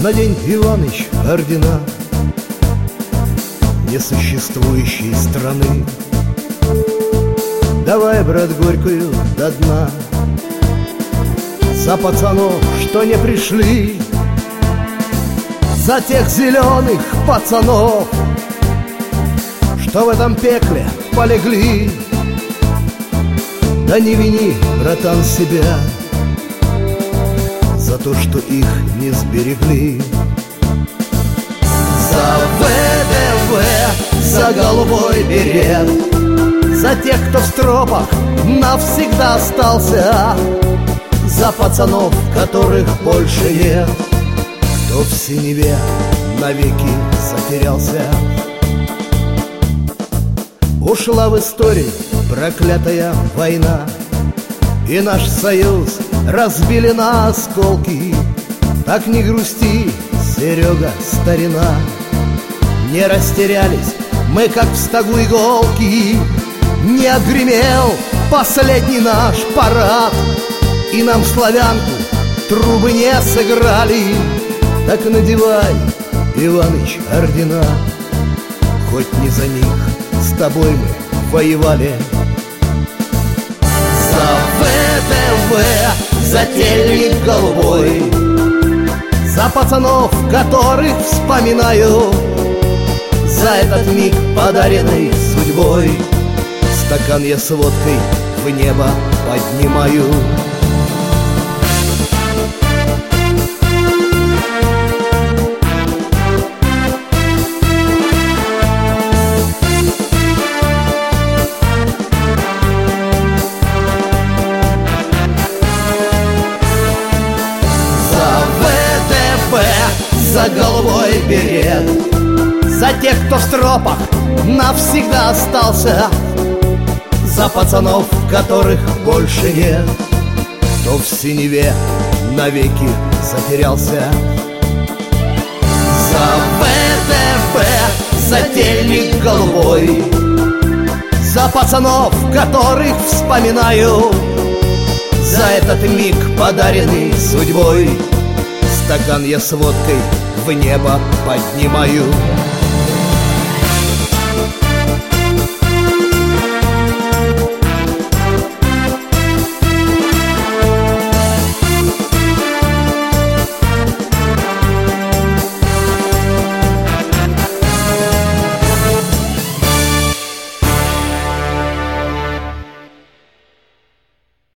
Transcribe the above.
надень, Иваныч, ордена несуществующей страны. Давай, брат, горькую до дна за пацанов, что не пришли, за тех зеленых пацанов, что в этом пекле полегли. Да не вини, братан, себя за то, что их не сберегли. За ВДВ, за голубой берет, за тех, кто в стропах навсегда остался, за пацанов, которых больше нет, кто в синеве навеки затерялся. Ушла в историю проклятая война, и наш союз разбили на осколки. Так не грусти, Серега, старина, не растерялись мы, как в стогу иголки. Не отгремел последний наш парад, и нам славянку трубы не сыграли. Так надевай, Иваныч, ордена, хоть не за них с тобой мы воевали. За ВДВ, за тельник голубой, за пацанов, которых вспоминаю, за этот миг, подаренный судьбой, стакан я с водкой в небо поднимаю. За голубой берет, за тех, кто в стропах навсегда остался, за пацанов, которых больше нет, кто в синеве навеки затерялся. За ВДВ, за тельник голубой, за пацанов, которых вспоминаю, за этот миг, подаренный судьбой, стакан я с водкой в небо поднимаю.